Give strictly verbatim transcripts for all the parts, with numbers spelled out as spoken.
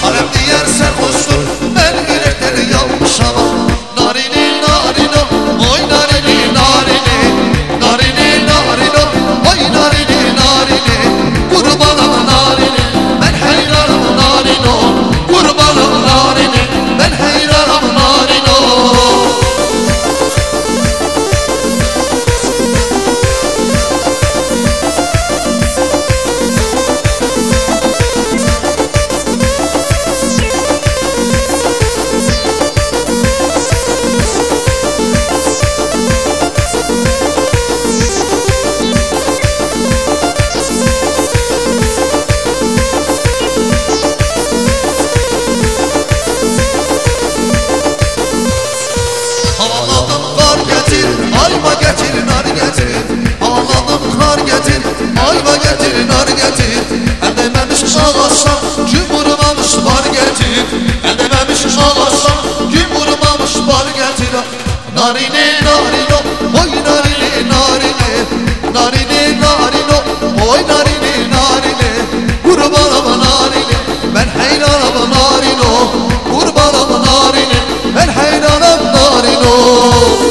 Alem diğer serhoştur ben yürekleri yanmış ama Narini narino oy narini narini Narini narino oy narini narini Kurbanım narini ben hayranım narino Kurbanım narini ben hayranım narino Ayva getir, nar getir Ağladım kar getir Ayva getir, nar getir El değmemiş ağaçtan Gün vurmamış bar getir El değmemiş ağaçtan Gün vurmamış bar getir Narini narino Oy narini narini Narini narino Oy narini narini Kurbanım narini Ben hayranım narino Kurbanım narini Ben hayranım narino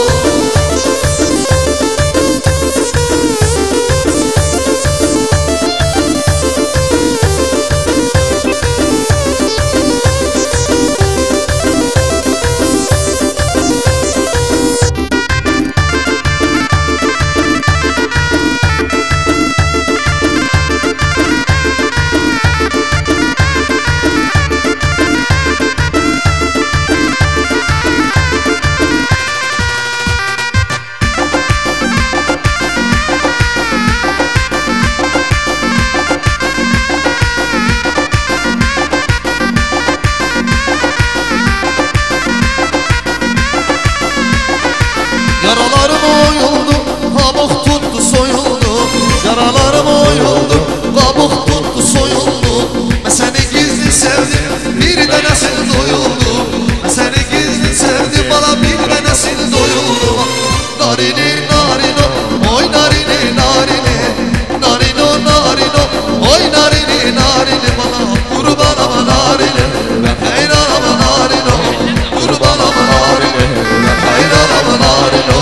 Yaralarım oyuldu, kabuk tuttu soyuldu Yaralarım oyuldu, kabuk tuttu soyuldu Ben seni gizli sevdim, bir de nesil doyuldu Ben seni gizli sevdim, bana bir de nesil doyuldu Narini narino, oy narini narini Narino narino, oy narini narini Bana kurbanım narini, ben hayranım narino Kurbanım narini, ben hayranım narino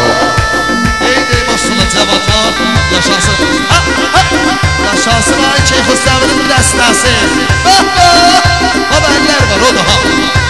Yaşasın, ha, ha, yaşasın ay Şeyh Hüsnü'nün destası. Haberler var o daha.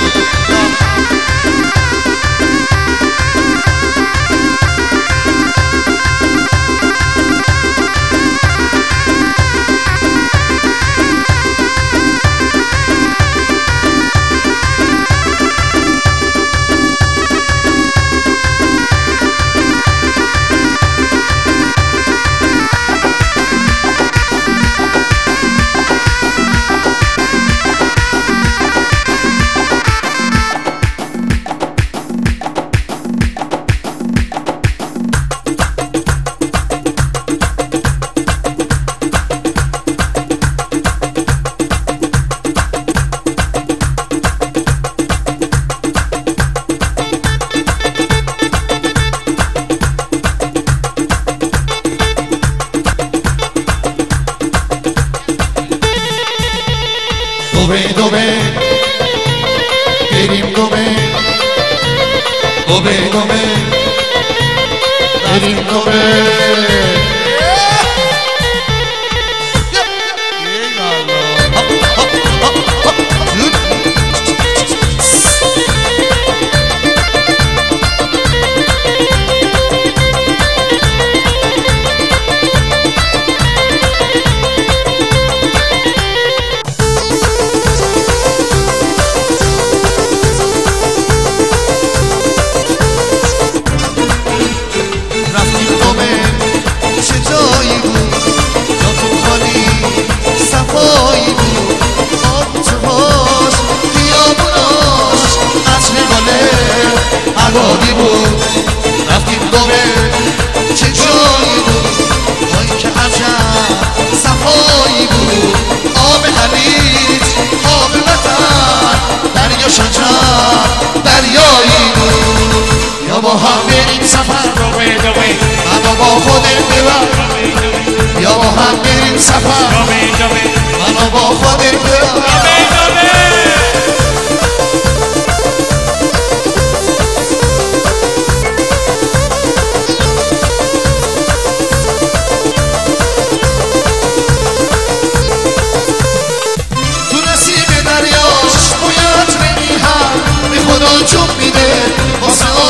Dove, dove, benim dove, dove, dove, benim dove. عبادی بود رفتیم دوبه چه جایی بود وای که عجب صفایی بود آب حلیج آب وطن دریا شجر دریایی بود یا با هم بریم سفر دوبه دوبه منو با خودت ببر یا با هم بریم سفر دوبه دوبه منو با خودت ببر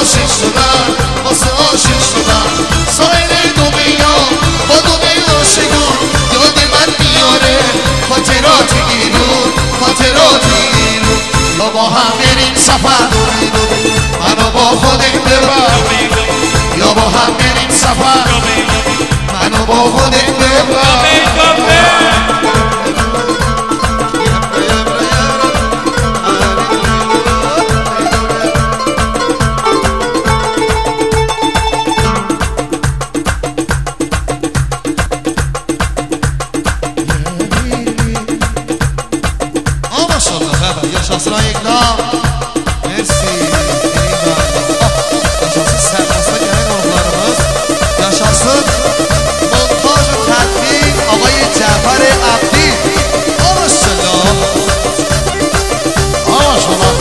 عاشق شدم واسه عاشق شدم ساحل دنیا با دنیا عاشقان یاد من میاره خاطرات ایرون خاطرات ایرون یا با هم بریم سفر منو با خودت ببر یا با هم بریم سفر منو با خودت ببر yaşasın ayıkla Mersi yaşasın sərmasta gələn oğullarımız yaşasın montaj ve tədbir ağayı Cəfər Abdi Maşallah Maşallah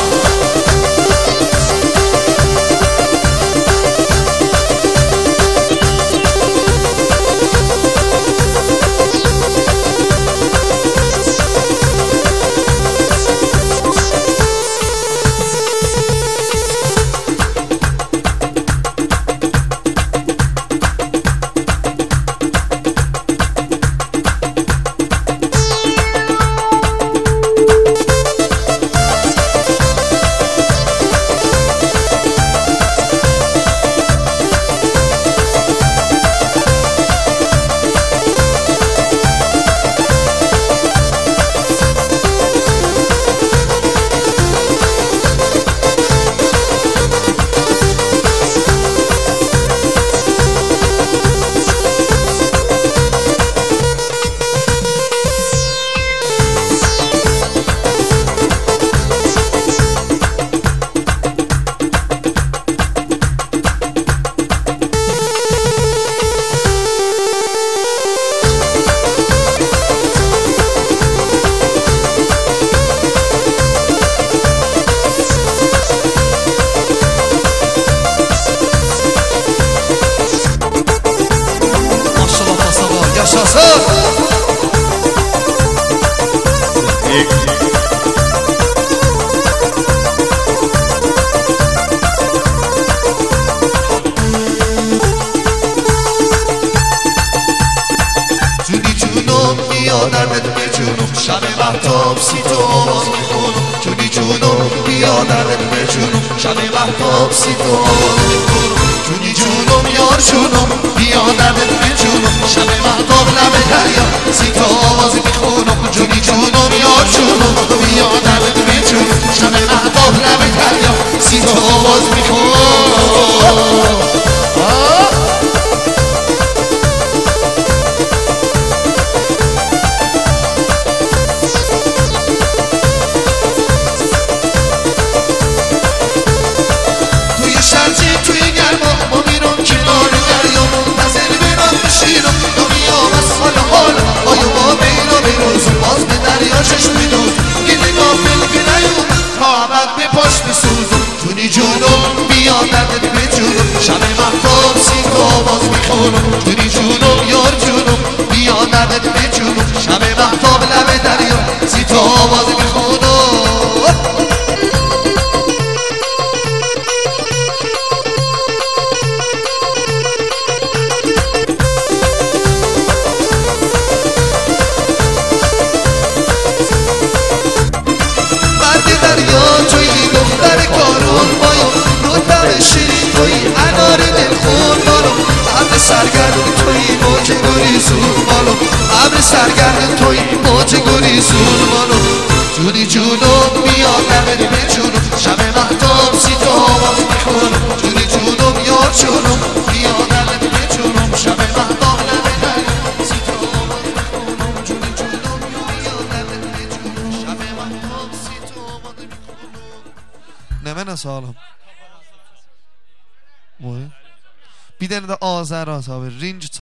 یادمت به جنوب شب مهتاب سی تو آواز میخونم جونی جونم بیادمت به جنوب شب مهتاب سی تو آواز میخونم جونی جونم یار جونم بیادمت به جنوب شب مهتاب لب دریا سی تو آواز میخونم جونی جونم یار جونم بیادمت به جنوب شب مهتاب لب دریا سی تو آواز میخونم جونی جونم بیادمت به جونم شب مهتاب سی تو آواز میخونم جونی جونم یار جونم بیادمت به جونم شب مهتاب لب دریا سی تو آواز میخونم سرگرد توی موج گریزون مالو ابر سرگرد توی موج گریزون مالو جونی جونم بیادمت به جونم شب مهتاب سی تو آواز میخونم جونی جونم یار جونم بیادمت به جونم شب مهتاب لب دریا سی تو آواز میخونم جونی جونم بیادمت به جونم شب مهتاب سی تو آواز میخونم نه من سالم bir dənə də Azər azabı, Rinc